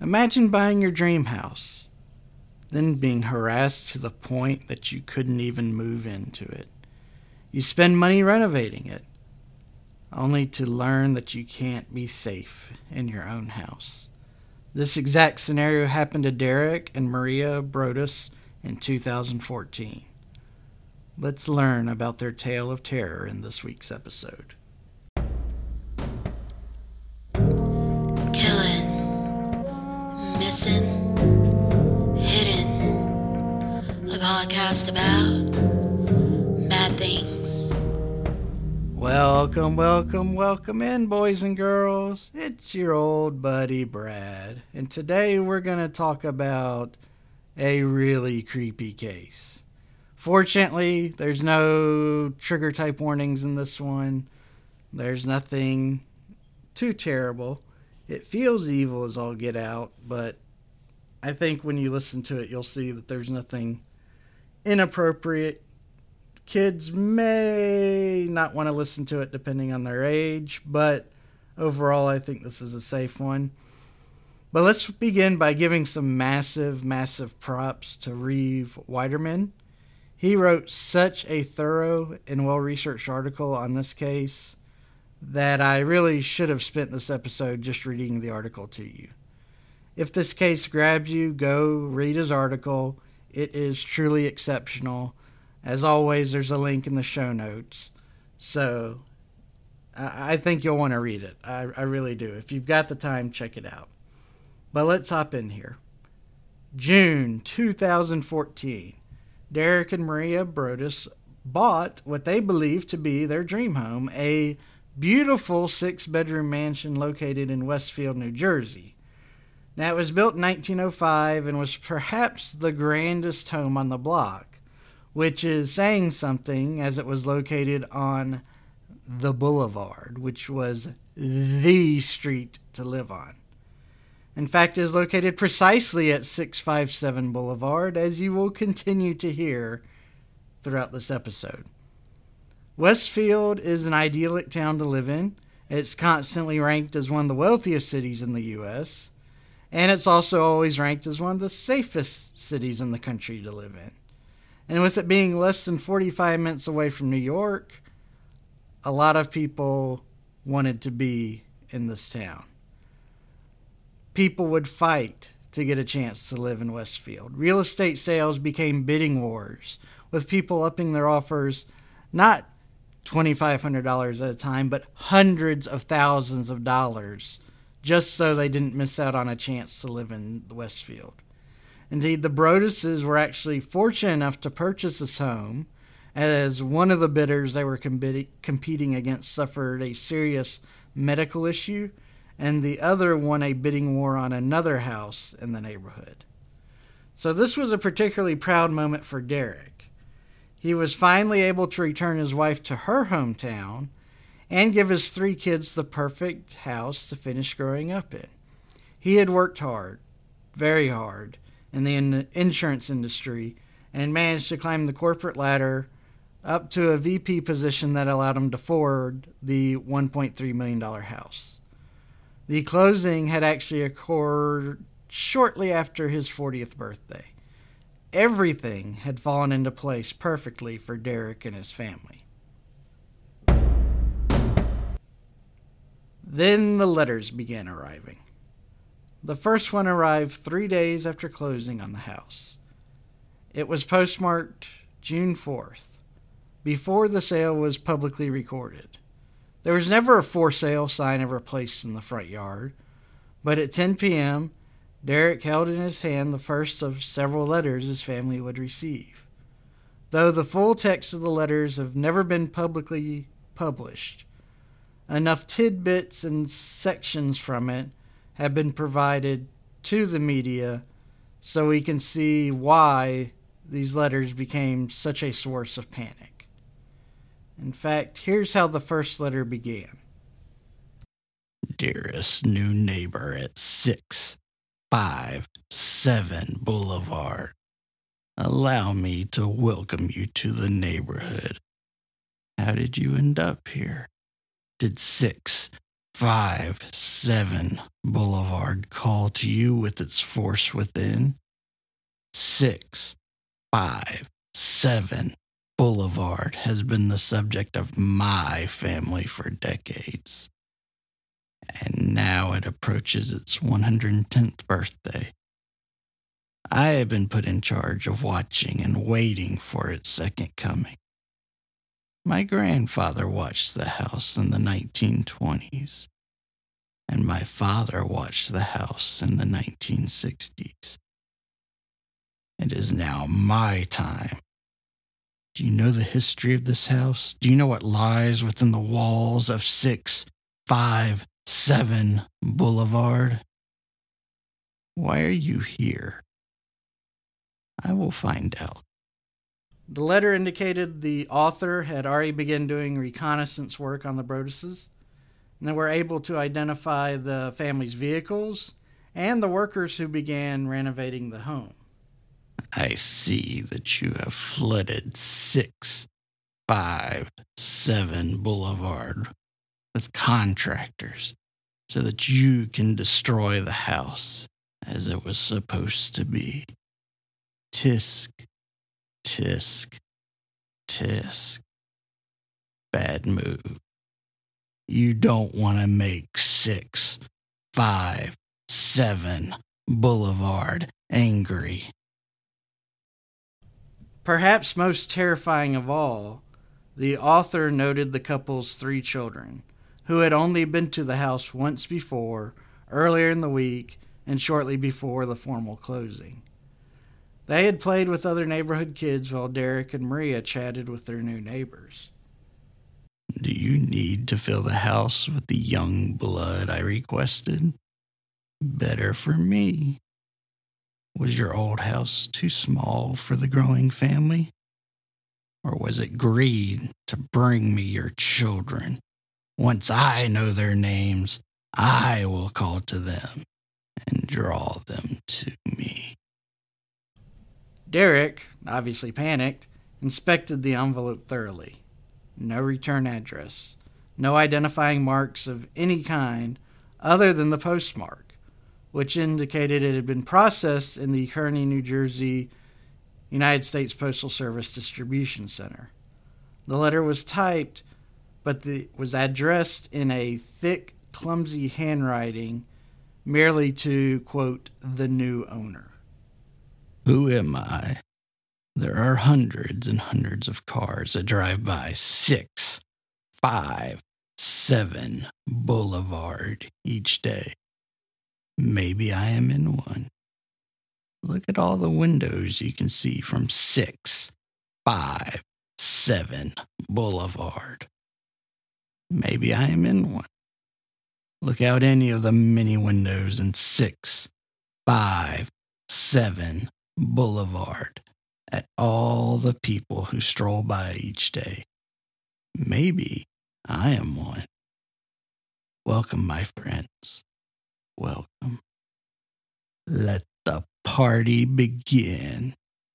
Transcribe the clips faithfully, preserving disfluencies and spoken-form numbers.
Imagine buying your dream house, then being harassed to the point that you couldn't even move into it. You spend money renovating it, only to learn that you can't be safe in your own house. This exact scenario happened to Derek and Maria Brodus in two thousand fourteen. Let's learn about their tale of terror in this week's episode. Killing, missing, hidden. A podcast about bad things. Welcome, welcome, welcome in, boys and girls. It's your old buddy Brad, and today we're going to talk about a really creepy case. Fortunately, there's no trigger type warnings in this one. There's nothing too terrible. It feels evil as all get out, but I think when you listen to it, you'll see that there's nothing inappropriate. Kids may not want to listen to it depending on their age, but overall I think this is a safe one. But let's begin by giving some massive, massive props to Reeve Weiderman. He wrote such a thorough and well-researched article on this case that I really should have spent this episode just reading the article to you. If this case grabs you, go read his article. It is truly exceptional. As always, there's a link in the show notes. So I think you'll want to read it. I, I really do. If you've got the time, check it out. But let's hop in here. June two thousand fourteen. Derek and Maria Brodus bought what they believed to be their dream home, a beautiful six-bedroom mansion located in Westfield, New Jersey. Now, it was built in nineteen oh five and was perhaps the grandest home on the block, which is saying something as it was located on the boulevard, which was the street to live on. In fact, it is located precisely at six fifty-seven Boulevard, as you will continue to hear throughout this episode. Westfield is an idyllic town to live in. It's constantly ranked as one of the wealthiest cities in the U S, and it's also always ranked as one of the safest cities in the country to live in. And with it being less than forty-five minutes away from New York, a lot of people wanted to be in this town. People would fight to get a chance to live in Westfield. Real estate sales became bidding wars, with people upping their offers not two thousand five hundred dollars at a time, but hundreds of thousands of dollars, just so they didn't miss out on a chance to live in Westfield. Indeed, the Broduses were actually fortunate enough to purchase this home, as one of the bidders they were com- competing against suffered a serious medical issue, and the other won a bidding war on another house in the neighborhood. So this was a particularly proud moment for Derek. He was finally able to return his wife to her hometown and give his three kids the perfect house to finish growing up in. He had worked hard, very hard, in the in- insurance industry and managed to climb the corporate ladder up to a V P position that allowed him to afford the one point three million dollars house. The closing had actually occurred shortly after his fortieth birthday. Everything had fallen into place perfectly for Derek and his family. Then the letters began arriving. The first one arrived three days after closing on the house. It was postmarked June fourth, before the sale was publicly recorded. There was never a for sale sign ever placed in the front yard, but at ten p.m., Derek held in his hand the first of several letters his family would receive. Though the full text of the letters have never been publicly published, enough tidbits and sections from it have been provided to the media so we can see why these letters became such a source of panic. In fact, here's how the first letter began. Dearest new neighbor at six fifty-seven Boulevard, allow me to welcome you to the neighborhood. How did you end up here? Did six five seven Boulevard call to you with its force within? six five seven Boulevard has been the subject of my family for decades. And now it approaches its one hundred tenth birthday. I have been put in charge of watching and waiting for its second coming. My grandfather watched the house in the nineteen twenties, and my father watched the house in the nineteen sixties. It is now my time. Do you know the history of this house? Do you know what lies within the walls of six five seven Boulevard? Why are you here? I will find out. The letter indicated the author had already begun doing reconnaissance work on the Broadduses, and they were able to identify the family's vehicles and the workers who began renovating the home. I see that you have flooded six five seven Boulevard with contractors so that you can destroy the house as it was supposed to be. Tisk, tisk, tisk. Bad move. You don't want to make six five seven Boulevard angry. Perhaps most terrifying of all, the author noted the couple's three children, who had only been to the house once before, earlier in the week, and shortly before the formal closing. They had played with other neighborhood kids while Derek and Maria chatted with their new neighbors. Do you need to fill the house with the young blood I requested? Better for me. Was your old house too small for the growing family? Or was it greed to bring me your children? Once I know their names, I will call to them and draw them to me. Derek, obviously panicked, inspected the envelope thoroughly. No return address. No identifying marks of any kind other than the postmark, which indicated it had been processed in the Kearney, New Jersey, United States Postal Service Distribution Center. The letter was typed, but it was addressed in a thick, clumsy handwriting, merely to, quote, the new owner. Who am I? There are hundreds and hundreds of cars that drive by six, five, seven Boulevard each day. Maybe I am in one. Look at all the windows you can see from six, five, seven Boulevard. Maybe I am in one. Look out any of the many windows in six, five, seven Boulevard at all the people who stroll by each day. Maybe I am one. Welcome, my friends. Welcome. Let the party begin.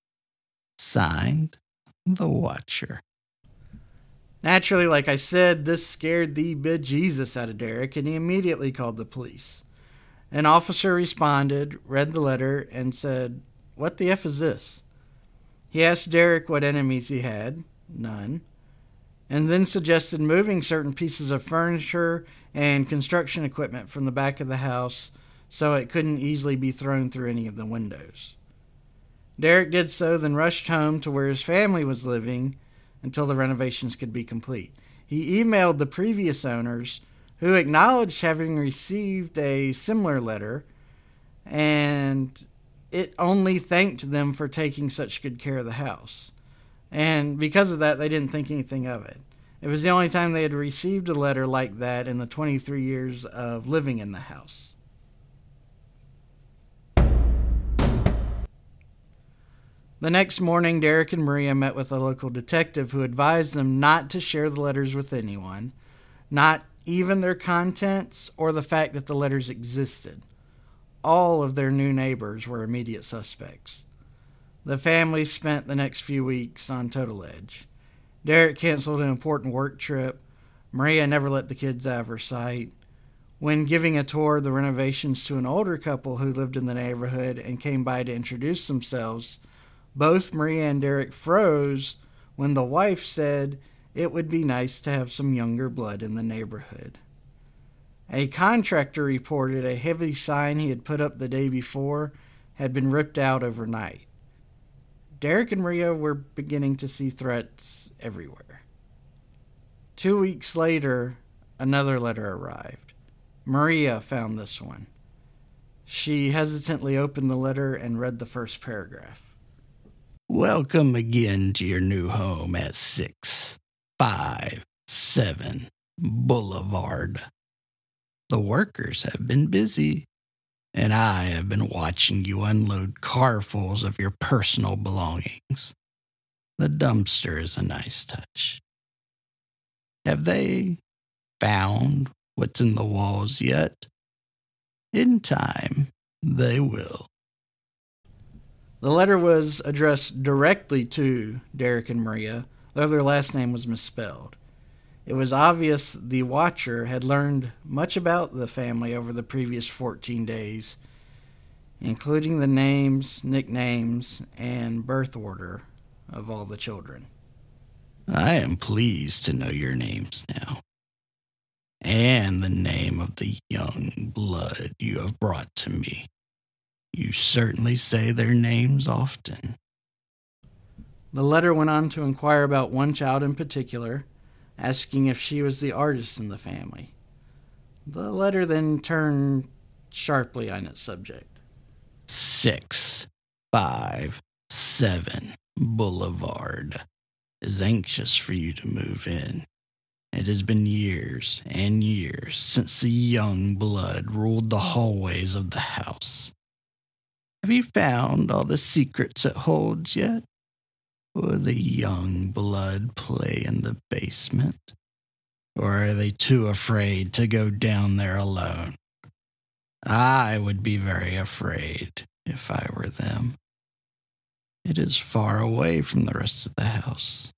Signed, The Watcher. Naturally, like I said, this scared the bejesus out of Derek, and he immediately called the police. An officer responded, read the letter, and said, "What the F is this?" He asked Derek what enemies he had. None. And then suggested moving certain pieces of furniture and construction equipment from the back of the house so it couldn't easily be thrown through any of the windows. Derek did so, then rushed home to where his family was living until the renovations could be complete. He emailed the previous owners, who acknowledged having received a similar letter, and it only thanked them for taking such good care of the house. And because of that, they didn't think anything of it. It was the only time they had received a letter like that in the twenty-three years of living in the house. The next morning, Derek and Maria met with a local detective who advised them not to share the letters with anyone, not even their contents or the fact that the letters existed. All of their new neighbors were immediate suspects. The family spent the next few weeks on total edge. Derek canceled an important work trip. Maria never let the kids out of her sight. When giving a tour of the renovations to an older couple who lived in the neighborhood and came by to introduce themselves, both Maria and Derek froze when the wife said it would be nice to have some younger blood in the neighborhood. A contractor reported a heavy sign he had put up the day before had been ripped out overnight. Derek and Maria were beginning to see threats everywhere. Two weeks later, another letter arrived. Maria found this one. She hesitantly opened the letter and read the first paragraph. Welcome again to your new home at six five seven Boulevard. The workers have been busy, and I have been watching you unload carfuls of your personal belongings. The dumpster is a nice touch. Have they found what's in the walls yet? In time, they will. The letter was addressed directly to Derek and Maria, though their last name was misspelled. It was obvious the watcher had learned much about the family over the previous fourteen days, including the names, nicknames, and birth order of all the children. I am pleased to know your names now, and the name of the young blood you have brought to me. You certainly say their names often. The letter went on to inquire about one child in particular, asking if she was the artist in the family. The letter then turned sharply on its subject. Six, five, seven Boulevard is anxious for you to move in. It has been years and years since the young blood ruled the hallways of the house. Have you found all the secrets it holds yet? Will the young blood play in the basement? Or are they too afraid to go down there alone? I would be very afraid if I were them. It is far away from the rest of the house.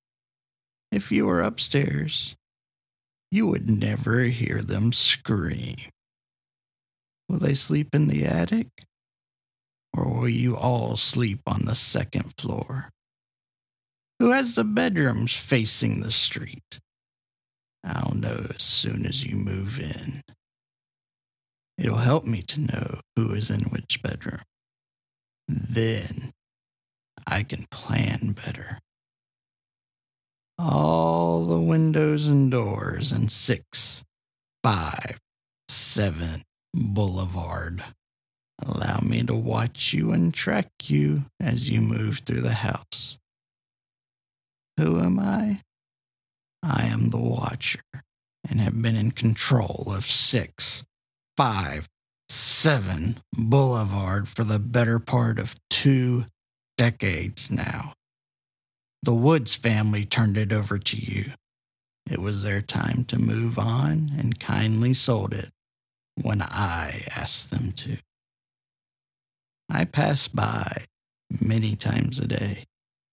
If you were upstairs, you would never hear them scream. Will they sleep in the attic? Or will you all sleep on the second floor? Who has the bedrooms facing the street? I'll know as soon as you move in. It'll help me to know who is in which bedroom. Then I can plan better. All the windows and doors in six, five, seven Boulevard allow me to watch you and track you as you move through the house. Who am I? I am the watcher and have been in control of six, five, seven Boulevard for the better part of two decades now. The Woods family turned it over to you. It was their time to move on and kindly sold it when I asked them to. I pass by many times a day.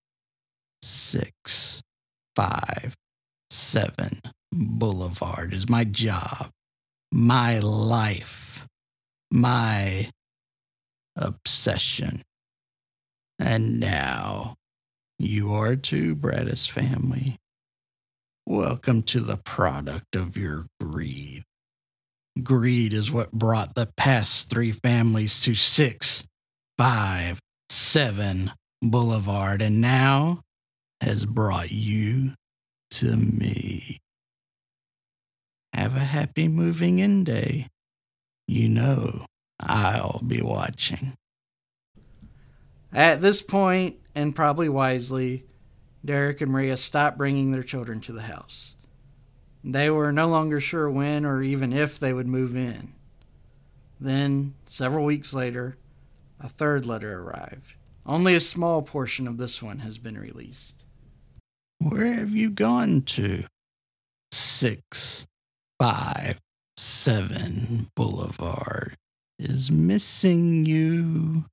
Six, five, seven Boulevard is my job, my life, my obsession. And now, you are too, Bradis family. Welcome to the product of your greed. Greed is what brought the past three families to six, five, seven Boulevard, and now has brought you to me. Have a happy moving in day. You know I'll be watching. At this point, and probably wisely, Derek and Maria stopped bringing their children to the house. They were no longer sure when or even if they would move in. Then, several weeks later, a third letter arrived. Only a small portion of this one has been released. Where have you gone to? Six, five, seven Boulevard is missing you.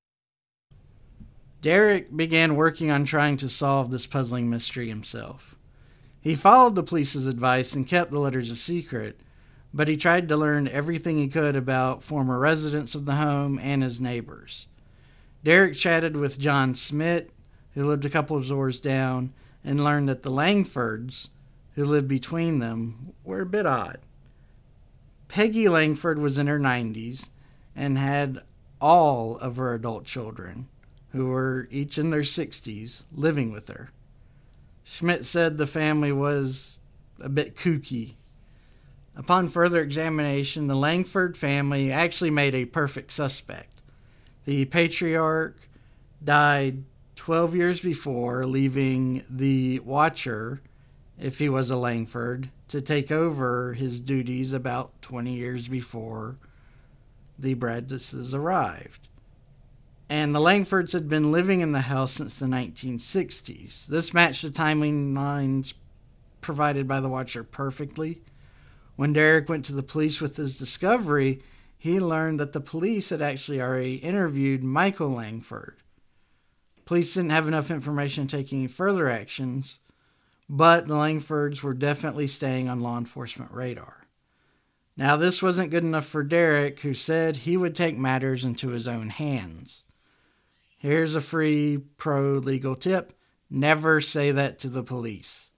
Derek began working on trying to solve this puzzling mystery himself. He followed the police's advice and kept the letters a secret, but he tried to learn everything he could about former residents of the home and his neighbors. Derek chatted with John Smith, who lived a couple of doors down, and learned that the Langfords, who lived between them, were a bit odd. Peggy Langford was in her nineties and had all of her adult children, who were each in their sixties, living with her. Schmidt said the family was a bit kooky. Upon further examination, the Langford family actually made a perfect suspect. The patriarch died twelve years before, leaving the watcher, if he was a Langford, to take over his duties about twenty years before the Bradishes arrived. And the Langfords had been living in the house since the nineteen sixties. This matched the timelines provided by the watcher perfectly. When Derek went to the police with his discovery, he learned that the police had actually already interviewed Michael Langford. Police didn't have enough information to take any further actions, but the Langfords were definitely staying on law enforcement radar. Now, this wasn't good enough for Derek, who said he would take matters into his own hands. Here's a free pro-legal tip. Never say that to the police.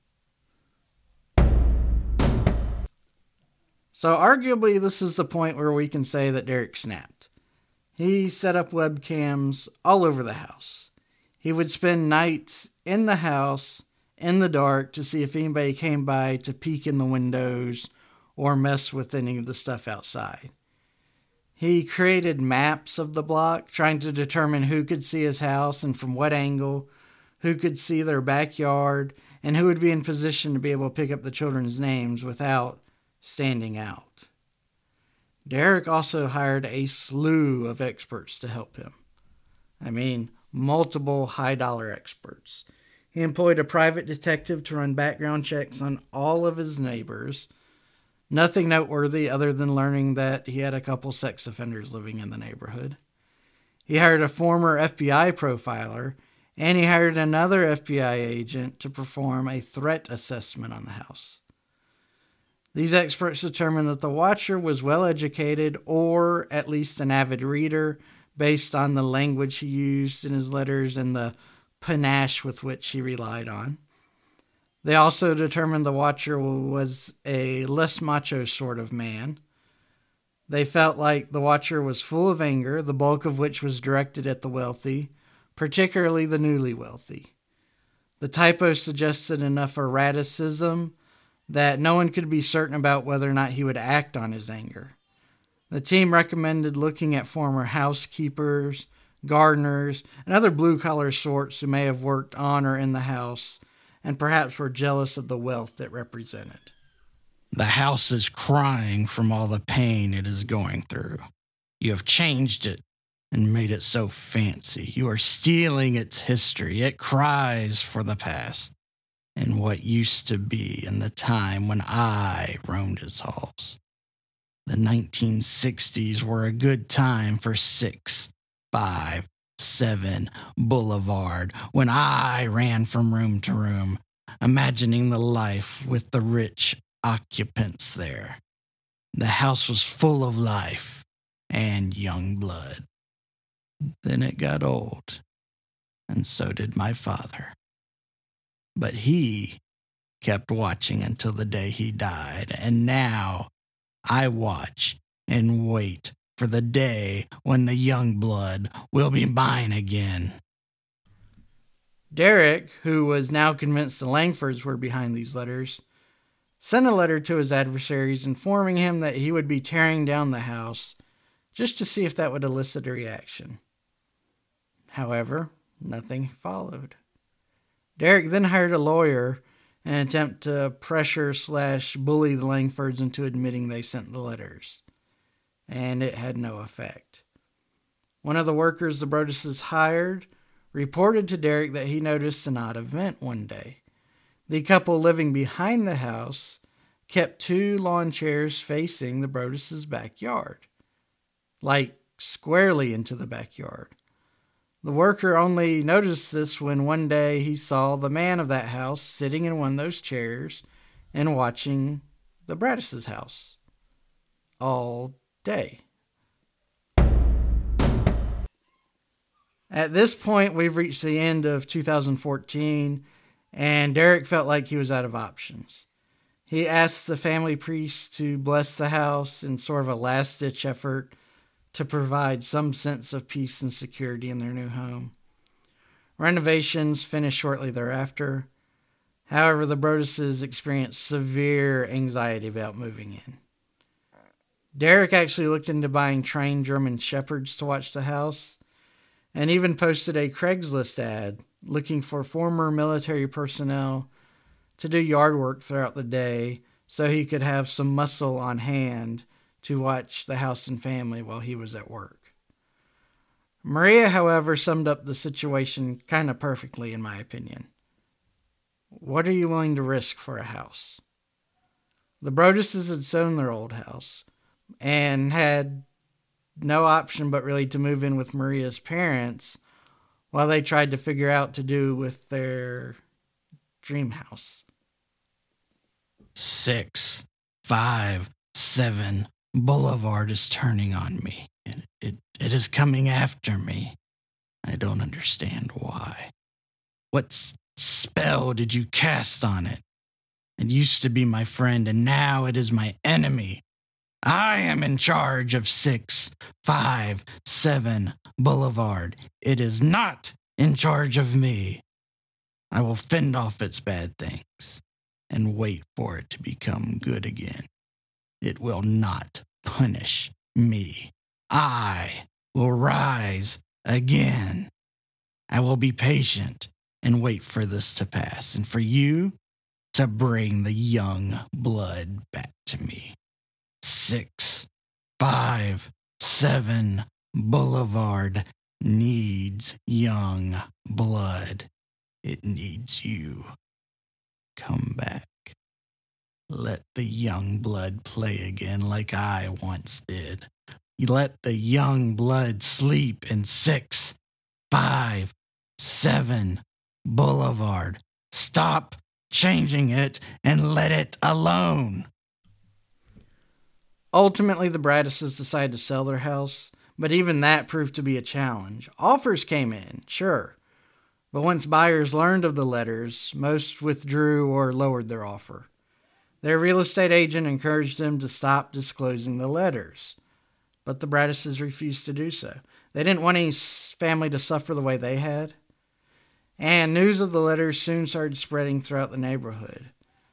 So arguably, this is the point where we can say that Derek snapped. He set up webcams all over the house. He would spend nights in the house in the dark to see if anybody came by to peek in the windows or mess with any of the stuff outside. He created maps of the block, trying to determine who could see his house and from what angle, who could see their backyard, and who would be in position to be able to pick up the children's names without standing out. Derek also hired a slew of experts to help him. I mean, multiple high-dollar experts. He employed a private detective to run background checks on all of his neighbors. Nothing noteworthy other than learning that he had a couple sex offenders living in the neighborhood. He hired a former F B I profiler, and he hired another F B I agent to perform a threat assessment on the house. These experts determined that the watcher was well educated, or at least an avid reader, based on the language he used in his letters and the panache with which he relied on. They also determined the watcher was a less macho sort of man. They felt like the watcher was full of anger, the bulk of which was directed at the wealthy, particularly the newly wealthy. The typo suggested enough erraticism that no one could be certain about whether or not he would act on his anger. The team recommended looking at former housekeepers, gardeners, and other blue-collar sorts who may have worked on or in the house, and perhaps were jealous of the wealth it represented. The house is crying from all the pain it is going through. You have changed it and made it so fancy. You are stealing its history. It cries for the past and what used to be in the time when I roamed its halls. The nineteen sixties were a good time for six, five, seven Boulevard, when I ran from room to room, imagining the life with the rich occupants there. The house was full of life and young blood. Then it got old, and so did my father. But he kept watching until the day he died, and now I watch and wait for the day when the young blood will be mine again. Derek, who was now convinced the Langfords were behind these letters, sent a letter to his adversaries informing him that he would be tearing down the house just to see if that would elicit a reaction. However, nothing followed. Derek then hired a lawyer in an attempt to pressure slash bully the Langfords into admitting they sent the letters, and it had no effect. One of the workers the Brodesses hired reported to Derek that he noticed an odd event one day. The couple living behind the house kept two lawn chairs facing the Brodesses' backyard, like squarely into the backyard. The worker only noticed this when one day he saw the man of that house sitting in one of those chairs and watching the Bradishes' house. all day. At this point, we've reached the end of two thousand fourteen, and Derek felt like he was out of options. He asked the family priest to bless the house in sort of a last-ditch effort to provide some sense of peace and security in their new home. Renovations finished shortly thereafter. However, the Broadduses experienced severe anxiety about moving in. Derek actually looked into buying trained German shepherds to watch the house, and even posted a Craigslist ad looking for former military personnel to do yard work throughout the day so he could have some muscle on hand to watch the house and family while he was at work. Maria, however, summed up the situation kind of perfectly, in my opinion. What are you willing to risk for a house? The Broadduses had sold their old house and had no option but really to move in with Maria's parents while they tried to figure out to do with their dream house. Six, five, seven Boulevard is turning on me. It, it, it is coming after me. I don't understand why. What s- spell did you cast on it? It used to be my friend, and now it is my enemy. I am in charge of six, five, seven Boulevard. It is not in charge of me. I will fend off its bad things and wait for it to become good again. It will not punish me. I will rise again. I will be patient and wait for this to pass, and for you to bring the young blood back to me. Six, five, seven Boulevard needs young blood. It needs you. Come back. Let the young blood play again like I once did. Let the young blood sleep in six, five, seven Boulevard. Stop changing it and let it alone. Ultimately, the Broadduses decided to sell their house, but even that proved to be a challenge. Offers came in, sure, but once buyers learned of the letters, most withdrew or lowered their offer. Their real estate agent encouraged them to stop disclosing the letters, but the Broadduses refused to do so. They didn't want any family to suffer the way they had, and news of the letters soon started spreading throughout the neighborhood.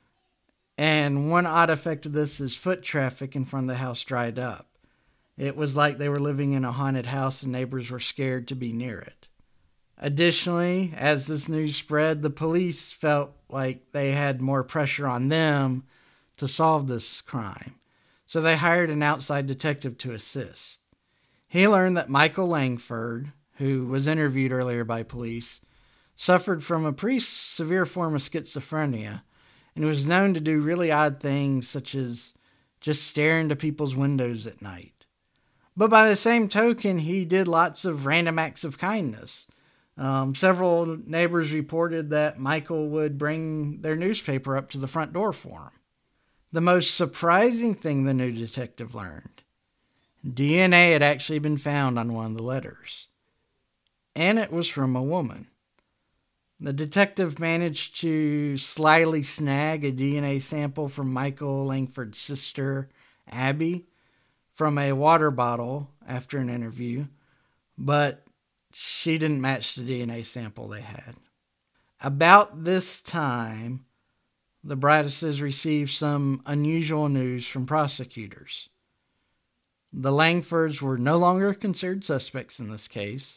And one odd effect of this is foot traffic in front of the house dried up. It was like they were living in a haunted house and neighbors were scared to be near it. Additionally, as this news spread, the police felt like they had more pressure on them to solve this crime, so they hired an outside detective to assist. He learned that Michael Langford, who was interviewed earlier by police, suffered from a pretty severe form of schizophrenia, and was known to do really odd things such as just stare into people's windows at night. But by the same token, he did lots of random acts of kindness. Um, several neighbors reported that Michael would bring their newspaper up to the front door for him. The most surprising thing the new detective learned: D N A had actually been found on one of the letters, and it was from a woman. The detective managed to slyly snag a D N A sample from Michael Langford's sister, Abby, from a water bottle after an interview, but she didn't match the D N A sample they had. About this time, the Broadduses received some unusual news from prosecutors. The Langfords were no longer considered suspects in this case.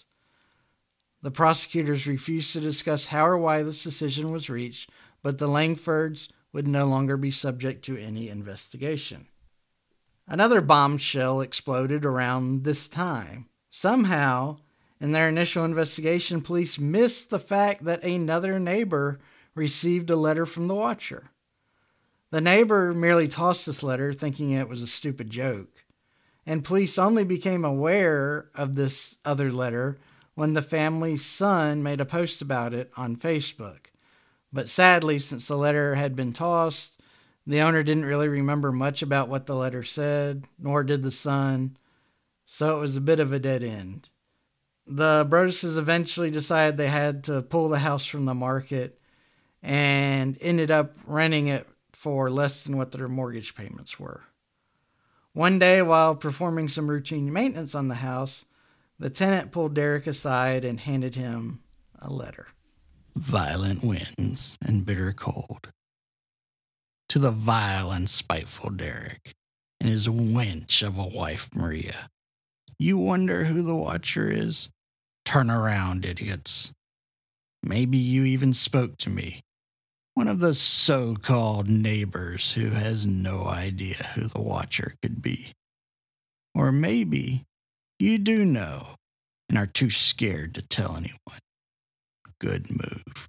The prosecutors refused to discuss how or why this decision was reached, but the Langfords would no longer be subject to any investigation. Another bombshell exploded around this time. Somehow, in their initial investigation, police missed the fact that another neighbor received a letter from the Watcher. The neighbor merely tossed this letter, thinking it was a stupid joke, and police only became aware of this other letter when the family's son made a post about it on Facebook. But sadly, since the letter had been tossed, The owner didn't really remember much about what the letter said, nor did the son, so it was a bit of a dead end. The Broduses eventually decided they had to pull the house from the market and ended up renting it for less than what their mortgage payments were. One day, while performing some routine maintenance on the house, the tenant pulled Derek aside and handed him a letter. Violent winds and bitter cold. To the vile and spiteful Derek and his wench of a wife, Maria. You wonder who the watcher is? Turn around, idiots. Maybe you even spoke to me. One of those so-called neighbors who has no idea who the watcher could be. Or maybe you do know and are too scared to tell anyone. Good move.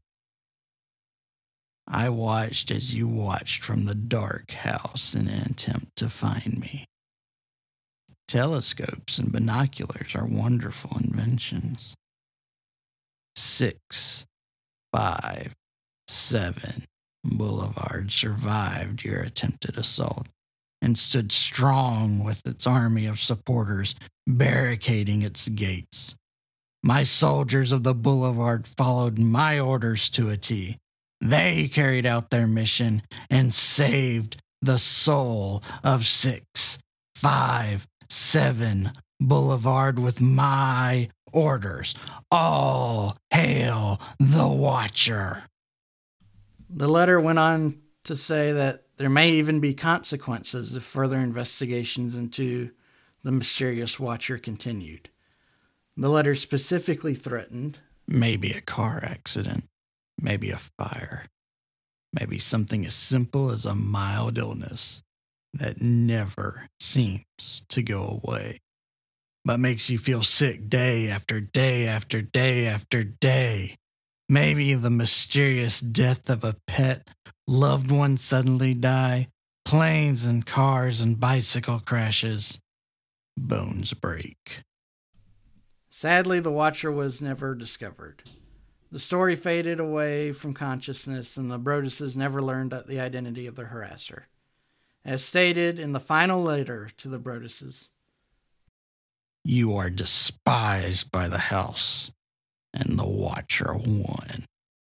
I watched as you watched from the dark house in an attempt to find me. Telescopes and binoculars are wonderful inventions. Six, five, seven Boulevard survived your attempted assault and stood strong with its army of supporters barricading its gates. My soldiers of the Boulevard followed my orders to a T. They carried out their mission and saved the soul of six, five, seven Boulevard with my orders. All hail the Watcher. The letter went on to say that there may even be consequences if further investigations into the mysterious Watcher continued. The letter specifically threatened maybe a car accident. Maybe a fire. Maybe something as simple as a mild illness that never seems to go away, but makes you feel sick day after day after day after day. Maybe the mysterious death of a pet, loved one suddenly die, planes and cars and bicycle crashes, bones break. Sadly, the Watcher was never discovered. The story faded away from consciousness, and the Broduses never learned the identity of their harasser. As stated in the final letter to the Broduses, you are despised by the house, and the Watcher won.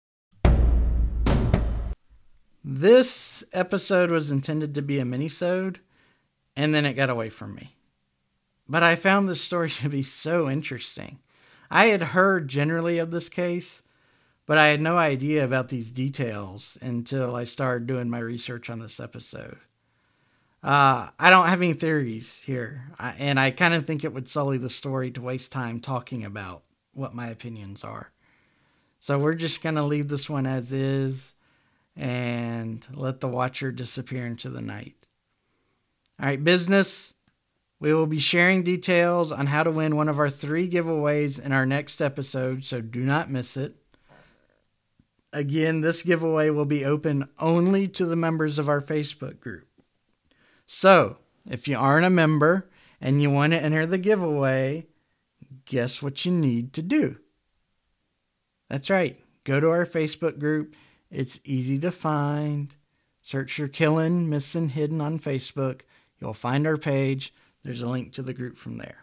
This episode was intended to be a mini-sode, and then it got away from me. But I found this story to be so interesting. I had heard generally of this case, but I had no idea about these details until I started doing my research on this episode. Uh, I don't have any theories here, I, and I kind of think it would sully the story to waste time talking about what my opinions are. So we're just going to leave this one as is and let the Watcher disappear into the night. All right, business. We will be sharing details on how to win one of our three giveaways in our next episode, so do not miss it. Again, this giveaway will be open only to the members of our Facebook group. So, if you aren't a member and you want to enter the giveaway, guess what you need to do? That's right. Go to our Facebook group. It's easy to find. Search for Killing, Missing, Hidden on Facebook. You'll find our page. There's a link to the group from there.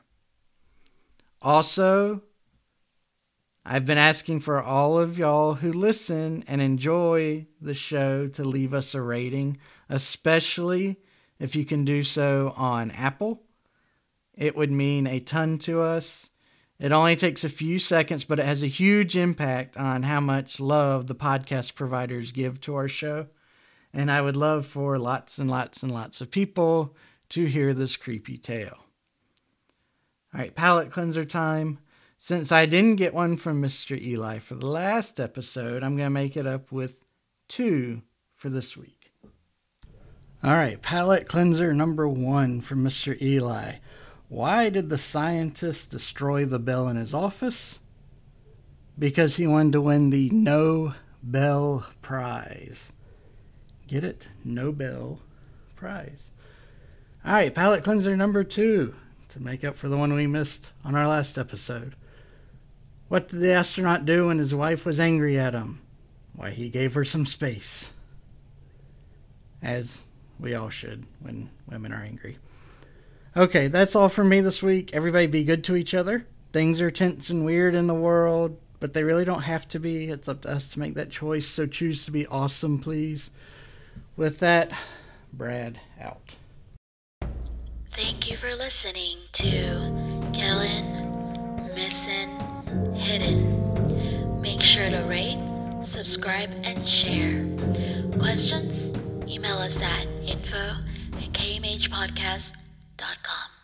Also, I've been asking for all of y'all who listen and enjoy the show to leave us a rating, especially if you can do so on Apple. It would mean a ton to us. It only takes a few seconds, but it has a huge impact on how much love the podcast providers give to our show. And I would love for lots and lots and lots of people to hear this creepy tale. All right, palate cleanser time. Since I didn't get one from Mister Eli for the last episode, I'm going to make it up with two for this week. All right, palate cleanser number one from Mister Eli. Why did the scientist destroy the bell in his office? Because he wanted to win the Nobel Prize. Get it? Nobel Prize. All right, palate cleanser number two to make up for the one we missed on our last episode. What did the astronaut do when his wife was angry at him? Why, he gave her some space. As We all should when women are angry. Okay, that's all from me this week. Everybody be good to each other. Things are tense and weird in the world, but they really don't have to be. It's up to us to make that choice, so choose to be awesome, please. With that, Brad out. Thank you for listening to Killing, Missing, Hidden. Make sure to rate, subscribe, and share. Questions? Email us at info at k m h podcast dot com.